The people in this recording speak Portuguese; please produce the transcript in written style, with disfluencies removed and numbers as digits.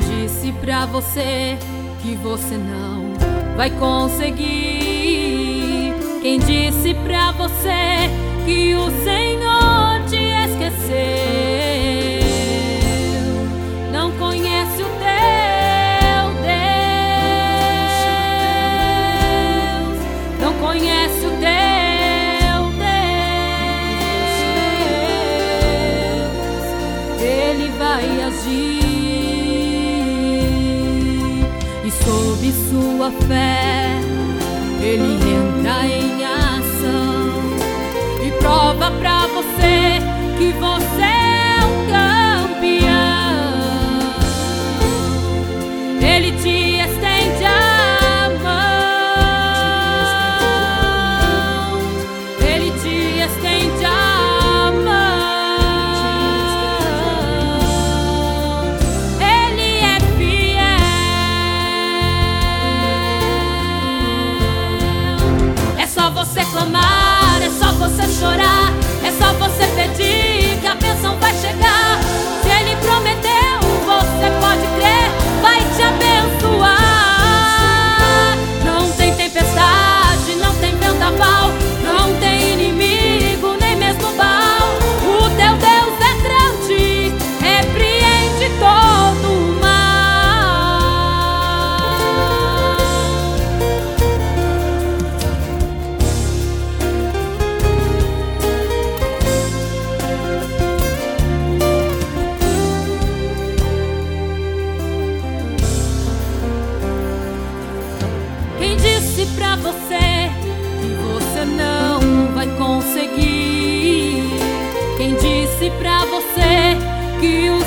disse pra você que você não vai conseguir? Quem disse pra você que o Senhor te esqueceu? Não conhece o teu Deus, não conhece o teu Deus. Ele vai agir. E sob sua fé, Ele entra em ação e prova pra você que você é um campeão. Ele te estende a mão, Ele te estende a mão. Ele é fiel. É só você clamar, é só você chorar, é só você pedir que a bênção vai chegar. Se Ele prometeu, você pode crer, vai te abençoar. Não tem tempestade, não tem vendaval, não tem inimigo, nem mesmo mal. O teu Deus é grande, repreende todo o mal. Quem disse pra você que você não vai conseguir? Quem disse pra você que o